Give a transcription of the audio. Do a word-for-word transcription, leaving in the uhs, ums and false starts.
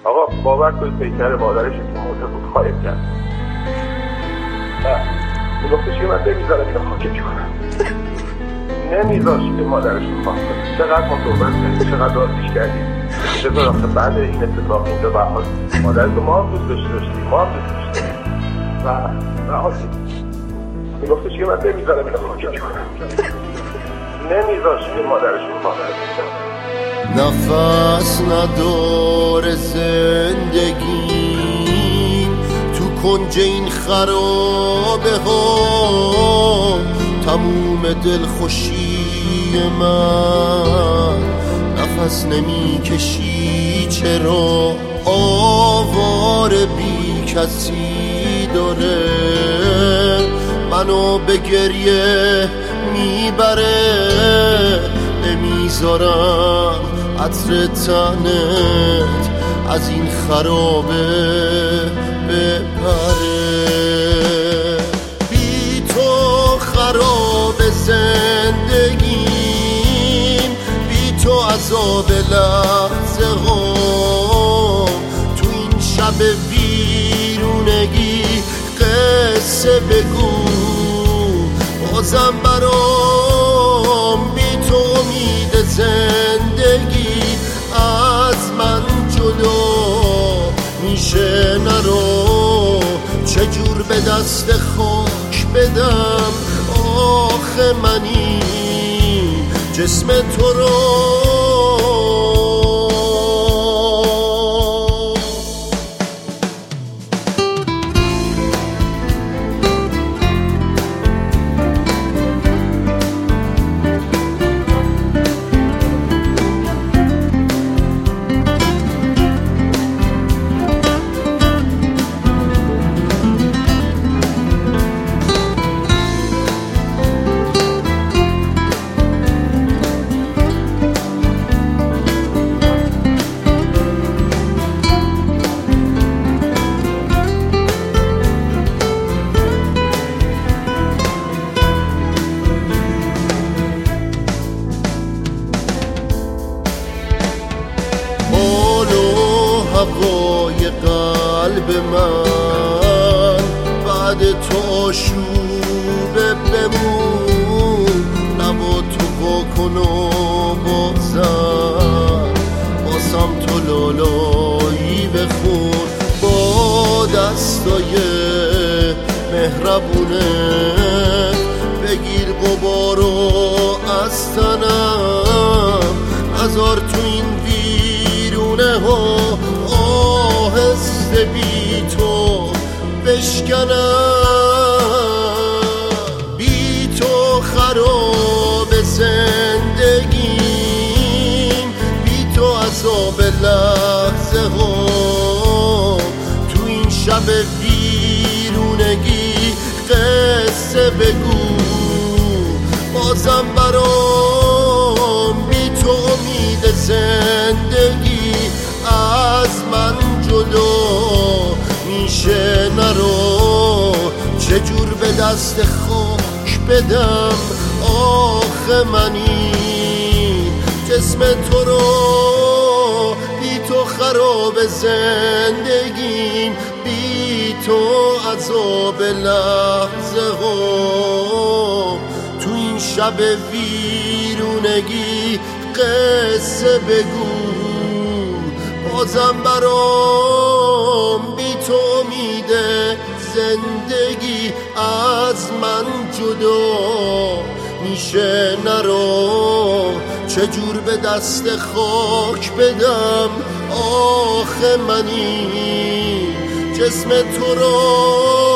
آقا باور کنید پیکر مادرش که مرده بود خواهید کرد. نه میگفتش که من نمیذارم اینو خاکش کنم، نمیذاشت که مادرش رو خواهد کنم. چقدر ما صحبت کردیم، چقدر رازیش کردیم، چطور آخه بعد این اتفاق اینجا برحال مادر تو ما هم دوست داشته داشتیم، ما هم دوست داشتیم و رهاشید. میگفتش که من نمیذارم اینو خاکش کنم، نمیذاشت که مادرش رو خواهد کنم. نفس نداره زندگی تو کنج این خرابه ها، تموم دلخوشی من نفس نمی کشی چرا، آوار بی کسی داره منو به گریه میبره، نمیذارم عطر تنت از این خرابه بپره. بی تو خراب زندگیم، بی تو عذاب لحظه ها، تو این شب ویرونگی قصه بگو بازم برام، بی تو امید زندگی از من جدا میشه نرو، چجور به دست خاک بدم آخه منی جسم تو رو. هوای قلب من بعد تو آشوبه بمون، نوا تو واکن و بازم باسم تو لالایی بخون، با دستای مهربونه بگیر غبارو از تنم، نذار تو این ویرونه ها آهسته بی تو بشکنم. بی تو خراب زندگیم، بی تو عذاب لحظه ها، تو این شب ویرونگی قصه بگو بازم برام، بی تو امید زندگی از من جدا میشه نرو، چجور به دست خاک بدم آخه منی جسم تو رو. بی تو خراب زندگیم، بی تو عذاب لحظه ها، تو این شب ویرونگی قصه بگو بازم برام، بی تو امید زندگی از من جدا میشه نرو، چجور به دست خاک بدم آخه منی جسم تو رو.